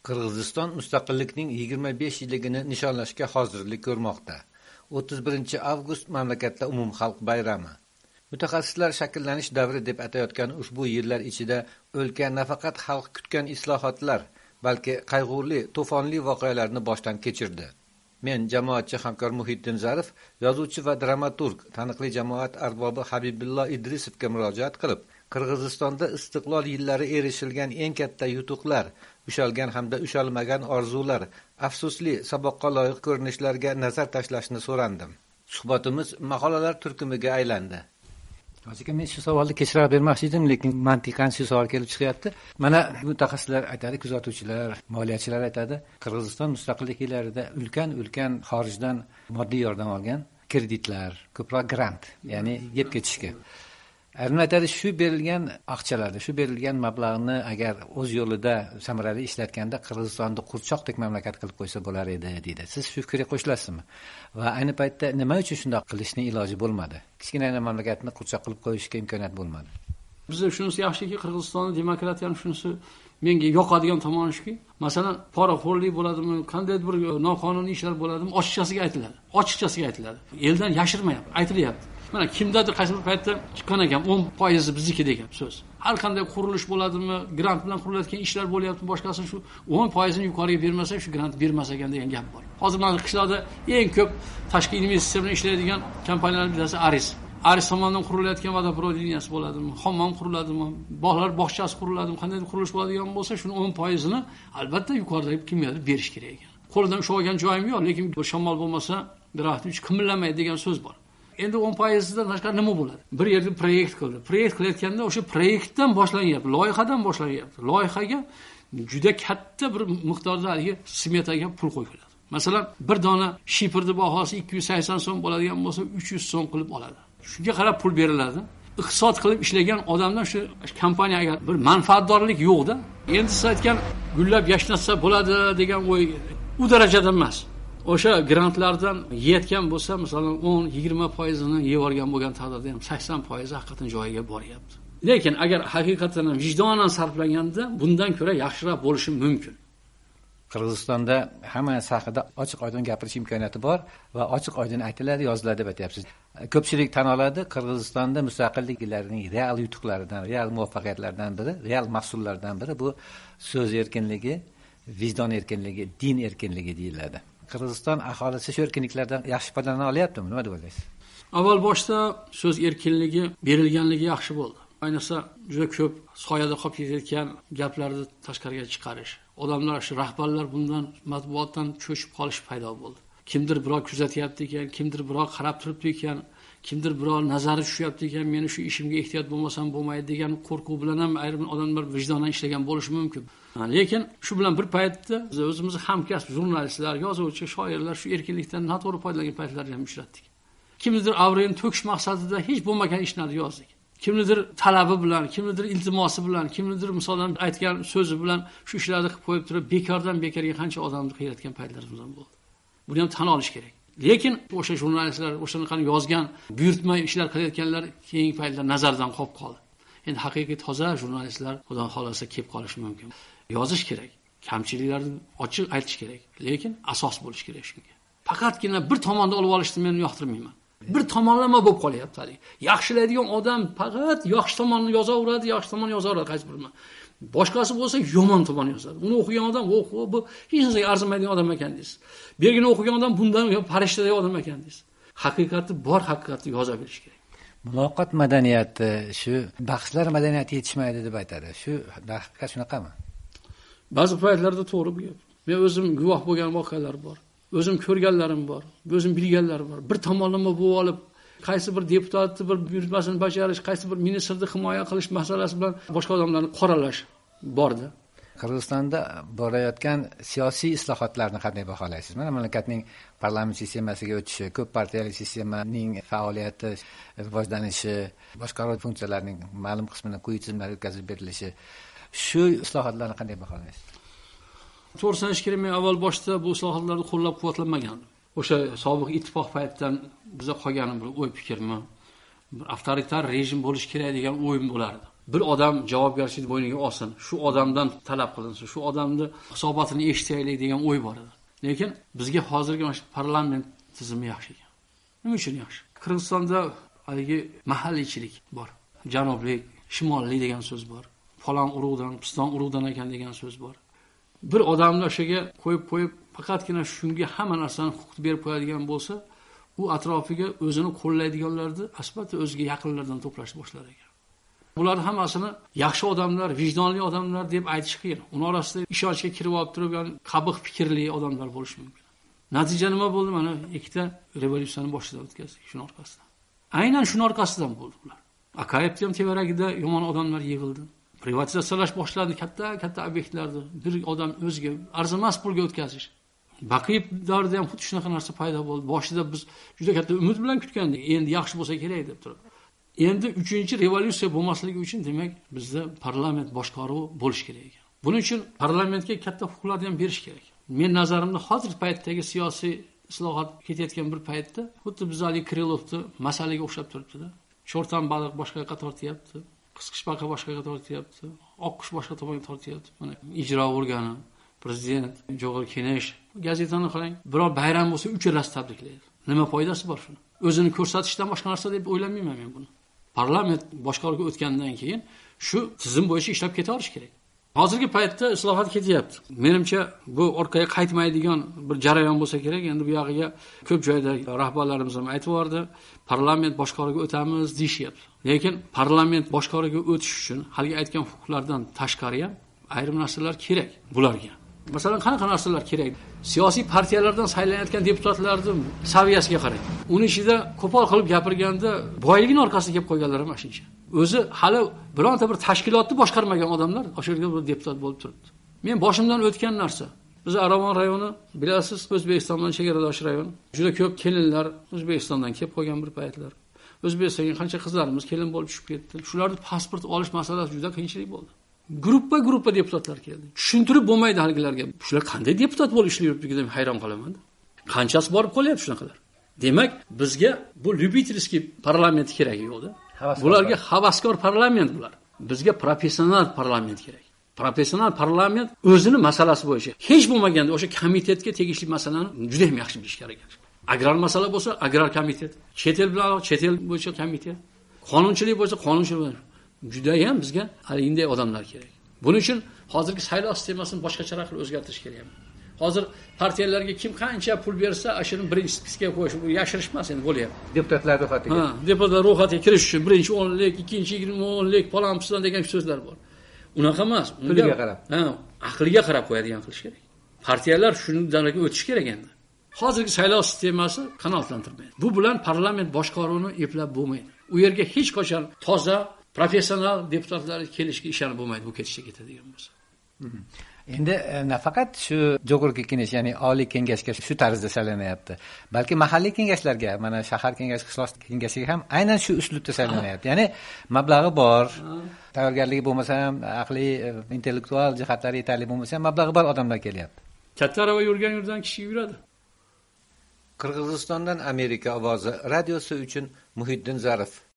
Qirg'iziston mustaqillikning 25 yilligini nishonlashga hozirlik ko'rmoqda. 31 avgust mamlakatda umumxalq bayrami. Mutaxassislar shakllanish davri deb atayotgan ushbu yillar ichida o'lka nafaqat xalq kutgan islohotlar, balki qayg'uli, to'fonli voqealarni boshdan kechirdi. Men jamoatchi hamkor Muhiddin Zarif, yozuvchi va dramaturg, taniqli jamoat arbobi Habibullo Idrisovga murojaat qilib, Qirg'izistonda istiqlol yillari erishilgan eng katta yutuqlar, ushalgan hamda ushalmagan orzular, afsusli, saboqqa loyiq ko'rinishlarga nazar tashlashni so'randim. Suhbatimiz maqolalar turkumiga aylandi. Hozirga men shu savolni kechirib bermoqchi edim, lekin mantiqan shu savol kelib chiqyapti. Mana mutaxassislar aytadi, kuzatuvchilar, moliyachilar aytadi, Qirg'iziston mustaqillik yillarida ulkan xorijdan moddiy yordam olgan, kreditlar, ko'proq grant, ya'ni yeb ketishga. Ayrim aytadi, shu berilgan aqchalarni, shu berilgan mablag'ni agar o'z yo'lida samarali ishlatganda Qirg'izistonni qurchoqdek mamlakat qilib qo'ysa bo'lar edi, deydi. Siz shu fikrga qo'shilasizmi? Va ayni paytda nima uchun shunday qilishning iloji bo'lmadi? Kichkina mamlakatni qurchoq qilib qo'yishga imkoniyat bo'lmadi. Bizda shunisi yaxshiki, Qirg'izistonda demokratiyaning shunisi menga yoqadigan tomoni shuki, masalan, poraxo'rlik bo'ladimi, qanday bir noqonuniy ishlar bo'ladimi, ochiqchasiga aytiladi. Eldan yashirmayapti, aytilyapti. Mana kimdadir qaysi bir paytda chiqqan ekan 10% bizniki degan so'z. Har qanday qurilish bo'ladimi, grant bilan qurilayotgan ishlar bo'lyapti, boshqasi shu 10% ni yuqoriga bermasa, shu grant bermas ekan degan gap bor. Hozir mana qishloqda eng ko'p tashqi investitsiya bilan ishlaydigan kompaniyalarning birasi Aris tomonidan qurilayotgan vodoprovod liniyasi bo'ladimi, hammom quriladimi, bog'lar bog'chasi quriladimi, qanday qurilish bo'ladigan bo'lsa, shuni 10% ni albatta yuqoridagi kimgadir berish kerak ekan. Qo'lidan ushlab olgan joyim yo'q, lekin bir shamol bo'lmasa, daraxt uch qimirlamaydi degan so'z bor. Endi 10%dan tashqari nima bo'ladi? Bir yerda proyekt qildi. Proyekt qilayotganda o'sha proyektdan boshlanyapti, loyihadan boshlanyapti. Loyihaga juda katta bir miqdorda smetaga pul qo'yiladi. Masalan, bir dona shiprning bahosi 280 so'm bo'ladigan bo'lsa, 300 so'm qilib oladi. Shunga qarab pul beriladi. Iqtisod qilib ishlagan odamdan shu kompaniya agar bir manfaatdorlik yo'qda, endi siz aytgan gullab yashnatsa bo'ladi degan o'y u darajada emas. O'sha grantlardan yetgan bo'lsa, masalan 10-20% ni yeb olgan bo'lgan taqdirda ham 80% haqiqatan joyiga boryapti. Lekin agar haqiqatan vijdonan sarflanganda bundan ko'ra yaxshiroq bo'lishi mumkin. Qirg'izistonda hamma haqida ochiq-oydin gapirish imkoniyati bor va ochiq-oydin aytiladi, yoziladi deb aytyapsiz. Ko'pchilik tan oladi, Qirg'izistonda mustaqillik yillarining real yutuqlaridan, real muvaffaqiyatlaridan biri, real mahsullardan biri bu so'z erkinligi, vijdon erkinligi, din erkinligi deyiladi. Qirg'iziston aholisi shu erkinliklardan yaxshi foydalana olyaptimi? Nima deb o'ylaysiz? Avval boshda so'z erkinligi berilganligi yaxshi bo'ldi. Ayniqsa juda ko'p soyada qolib ketayotgan gaplarni tashqariga chiqarish. Odamlar, shu rahbarlar bundan matbuotdan cho'chib qolish paydo bo'ldi. Kimdir birov kuzatyapti ekan, kimdir birov qarab turibdi ekan, kimdir birov nazari tushyapti ekan, meni shu ishimga ehtiyot bo'lmasam bo'lmaydi degan qo'rquv bilan ham ayrim odamlar vijdonan ishlagan bo'lishi mumkin. Lekin shu bilan bir paytda biz o'zimiz hamkasb jurnalistlar, yozuvchi, shoirlar shu erkinlikdan noto'g'ri foydalangan paytlarni ham uchratdik. Kimdir avrini to'kish maqsadida hech bo'lmagan ishlarni yozdik. Kimnidir talabi bilan, kimnidir iltimosi bilan, kimnidir misolan aytgan so'zi bilan shu ishlarni qilib qo'yib turib, bekordan bekorga qancha odamni qilayotgan paytlarimiz ham bo'ldi. Buni ham tan olish kerak. Lekin o'sha jurnalistlar, o'shanaqa yozgan, buyurtma ishlar qilayotganlar keyingi paytda nazardan qolib qoldi. Endi haqiqiy toza jurnalistlar xudo xolasa kelib qolishi mumkin. Yozish kerak, kamchiliklarni ochiq aytish kerak, lekin asos bo'lish kerak shunga. Faqatgina bir tomonda olib olishni men yoqtirmayman. Bir tomonlama bo'lib qolyapti hali. Yaxshilaydigan odam faqat yaxshi tomonni yozaveradi, yaxshi tomonni yozaveradi qaysi biri. Boshqasi bo'lsa yomon tomon yozadi. Uni o'qigan odam, bu hech narsaga arzimaydigan odam ekan deysiz. Bergini o'qigan odam bundan farishtadek odam ekan deysiz. Haqiqatni bor haqiqatni yoza bilish kerak. Muloqot madaniyati, shu bahslar madaniyati yetishmaydi deb aytadi. Shu haqiqat shunaqami? Ba'zi paytlarda to'g'ri bu gap. Men o'zim guvoh bo'lgan voqealar bor. O'zim ko'rganlarim bor, o'zim bilganlarim bor. Bir tomonlama bo'lib olib, qaysi bir deputatni bir buyurtmasini bajarish, qaysi bir ministrni himoya qilish masalasi bilan boshqa odamlarni qoralash bordi. Qirg'izistonda borayotgan siyosiy islohotlarni qanday baholaysiz? Mana mamlakatning parlament sistemasiga o'tishi, ko'p partiyali sistemaning faoliyati, rivojlanishi, boshqaruv funksiyalarining ma'lum qismini quyi tizimlarga o'tkazib berilishi, shu islohotlarni qanday baholaysiz? To'g'risini aytish kerak, men avval boshda bu islohotlarni qo'llab-quvvatlanmagandim. O'sha sobiq ittifoq paytidan bizga qolgan bir o'y fikrmi, bir avtoritar rejim bo'lish kerak degan o'yim bo'lardi. bir odam javobgarchilikni bo'yniga olsin, shu odamdan talab qilinsin, shu odamni hisobotini eshitaylik degan o'y bor edi. Lekin bizga hozirgi mana shu parlament tizimi yaxshi ekan. Nima uchun yaxshi? Qirg'izistonda haligi mahalliychilik bor. Janublik, shimollik degan so'z bor. Falon urug'dan, piston urug'dan ekan degan so'z bor. Bir odamni o'shaga qo'yib faqatgina shunga hamma narsani huquq berib qo'yadigan bo'lsa, u atrofiga o'zini qo'llaydiganlarni asbata o'ziga yaqinlardan to'plashni boshlar ekan. Bular hammasini yaxshi odamlar, vijdonli odamlar deb aytish qiyin. Uning orasida ishonchga kirib olib turgan qabih fikrli odamlar bo'lishi mumkin. Natija nima bo'ldi? Mana ikkita revolyutsiyani boshidan o'tkazdik shuning orqasidan. Aynan shuning orqasidan bo'ldi bular. Akayevning ham tevaragida yomon odamlar yig'ildi. Privatizatsiyalash boshlandi katta obyektlarni. Bir odam o'ziga arzimas pulga o'tkazish. Baqiyev davrida ham xuddi shunaqa narsa paydo bo'ldi. Boshida biz juda katta umid bilan kutgandik. Endi yaxshi bo'lsa kerak deb turib. Endi 3-revolyutsiya bo'lmasligi uchun demak bizda parlament boshqaruvi bo'lish kerak ekan. Buning uchun parlamentga katta huquqlarni ham berish kerak. Men nazarimda hozirgi paytdagi siyosiy islohot ketayotgan bir paytda xuddi bizali Krilovni masalaga o'xshab turibdi-da. Sho'rtan baliq boshqa yoqqa tortyapti, qisqichbaqa boshqa yoqqa tortyapti, oqqush boshqa tomonga tortyapti. Mana ijro organi, prezident, Jo'g'ir Kengash, gazetani qarang, biror bayram bo'lsa uchalasi tabriklaydi. Nima foydasi bor shuni? O'zini ko'rsatishdan boshqa narsa deb o'ylamayman men buni. Parlament boshqaruvga o'tgandan keyin shu tizim bo'yicha ishlab ketaverish kerak. Hozirgi paytda islohot ketyapti. Menimcha bu orqaga qaytmaydigan bir jarayon bo'lsa kerak. Endi bu yog'iga ko'p joyda rahbarlarimiz ham aytib bordi, parlament boshqaruviga o'tamiz deyishyapti. Lekin parlament boshqaruviga o'tish uchun haligi aytgan huquqlardan tashqari ham ayrim narsalar kerak bularga. Masalan, qanaqa narsalar kerak? Siyosiy partiyalardan saylanayotgan deputatlarning saviyasiga qarang. Uning ichida qo'pol qilib gapirganda boyligini orqasiga kelib qo'yganlar ham shuncha. O'zi hali bironta bir tashkilotni boshqarmagan odamlar o'sha yerga deputat bo'lib turibdi. Men boshimdan o'tgan narsa. Biz Aravon rayoni, bilasiz, O'zbekistondan chegaradosh rayon. Juda ko'p kelinlar O'zbekistondan kelib qolgan bir paytlar. O'zbekistonga qancha qizlarimiz kelin bo'lib tushib ketdi. Shularni pasport olish masalasi juda qiyinchilik bo'ldi. Gruppa deputatlar keldi. Tushuntirib bo'lmaydi haligilarga. Shular qanday deputat bo'lib ishlayapti deb hayron qolaman. Qanchasi borib qolyapti shunaqalar. Demak, bizga bu lyubitelskiy parlament kerak yo'qda. Bularga havaskor parlament bular. Bizga professional parlament kerak. Professional parlament o'zini masalasi bo'yicha hech bo'lmaganda o'sha komitetga tegishli masalani juda ham yaxshi bilish kerak. Agrar masala bo'lsa, agrar komitet, chet el bilan chet el bo'yicha komitet, qonunchilik bo'lsa, qonunchilik juda ham bizga haliyinday odamlar kerak. Buning uchun hozirgi saylov sistemasini boshqacharoq qilib o'zgartirish kerak. Hozir partiyalarga kim qancha pul bersa, ashuni birinchi spiskaga qo'yish, bu yashirishmas endi bo'lyapti. Deputatlar ro'yxatiga. Deputatlar ro'yxatiga kirish uchun birinchi 10 lik, ikkinchi 20 lik falon piston degan so'zlar bor. Unaqa emas. Puliga qarab. Aqliga qarab qo'yadigan qilish kerak. Partiyalar shundan o'tish kerak endi. Hozirgi saylov sistemasi qanoatlantirmaydi. Bu bilan parlament boshqaruvini eplab bo'lmaydi. U yerga hech qachon toza, professional deputatlar kelishga ishonib bo'lmaydi, bu ketishga ketadigan bo'lsa. Endi nafaqat shu Jo'g'irki kengash, ya'ni oliy kengashga shu tarzda saylanyapti, balki mahalliy kengashlarga, mana shahar kengashi, qishloq kengashiga ham aynan shu uslubda saylanyapti. Ya'ni mablag'i bor, tayyorgarligi bo'lmasa ham, aqliy, intellektual jihatlari yetarli bo'lmasa ham mablag'i bor odamlar kelyapti. Katta arava yurgan kishi yuradi. Qirg'izistondan Amerika ovozi radiosi uchun Muhiddin Zarif.